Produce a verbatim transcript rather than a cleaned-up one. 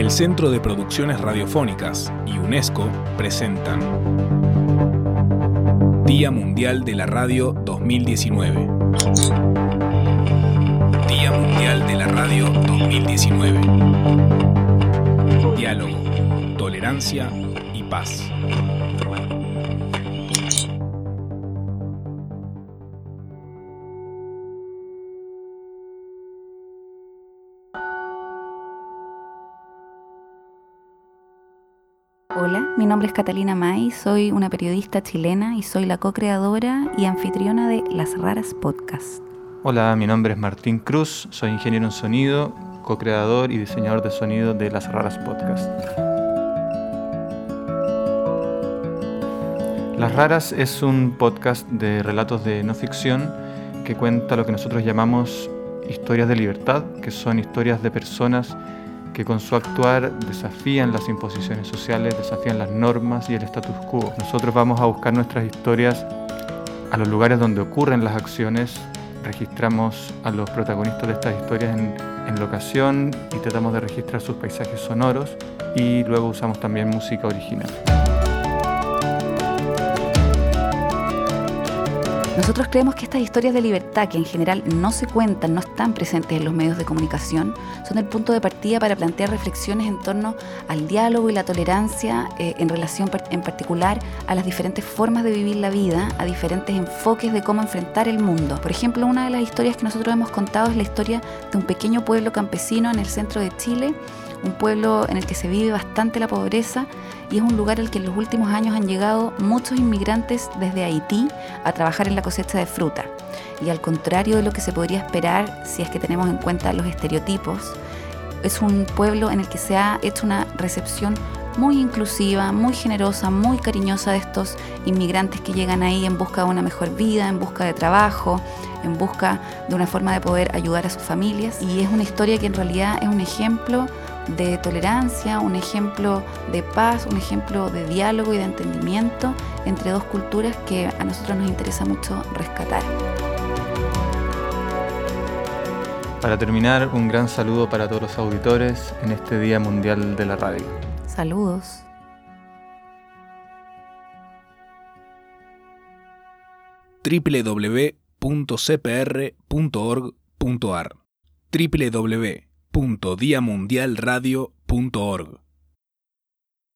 El Centro de Producciones Radiofónicas y UNESCO presentan Día Mundial de la Radio dos mil diecinueve. Día Mundial de la Radio dos mil diecinueve. Diálogo, tolerancia y paz. Hola, mi nombre es Catalina May, soy una periodista chilena y soy la co-creadora y anfitriona de Las Raras Podcast. Hola, mi nombre es Martín Cruz, soy ingeniero en sonido, co-creador y diseñador de sonido de Las Raras Podcast. Las Raras es un podcast de relatos de no ficción que cuenta lo que nosotros llamamos historias de libertad, que son historias de personas que con su actuar desafían las imposiciones sociales, desafían las normas y el status quo. Nosotros vamos a buscar nuestras historias a los lugares donde ocurren las acciones, registramos a los protagonistas de estas historias en, en locación y tratamos de registrar sus paisajes sonoros y luego usamos también música original. Nosotros creemos que estas historias de libertad, que en general no se cuentan, no están presentes en los medios de comunicación, son el punto de partida para plantear reflexiones en torno al diálogo y la tolerancia eh, en relación en particular a las diferentes formas de vivir la vida, a diferentes enfoques de cómo enfrentar el mundo. Por ejemplo, una de las historias que nosotros hemos contado es la historia de un pequeño pueblo campesino en el centro de Chile, un pueblo en el que se vive bastante la pobreza y es un lugar al que en los últimos años han llegado muchos inmigrantes desde Haití a trabajar en la cosecha de fruta. Y al contrario de lo que se podría esperar si es que tenemos en cuenta los estereotipos, es un pueblo en el que se ha hecho una recepción muy inclusiva, muy generosa, muy cariñosa de estos inmigrantes que llegan ahí en busca de una mejor vida, en busca de trabajo, en busca de una forma de poder ayudar a sus familias. Y es una historia que en realidad es un ejemplo de tolerancia, un ejemplo de paz, un ejemplo de diálogo y de entendimiento entre dos culturas que a nosotros nos interesa mucho rescatar. Para terminar, un gran saludo para todos los auditores en este Día Mundial de la Radio. Saludos. doble u doble u doble u punto c p r punto org punto a r doble u doble u doble u punto dia mundial radio punto org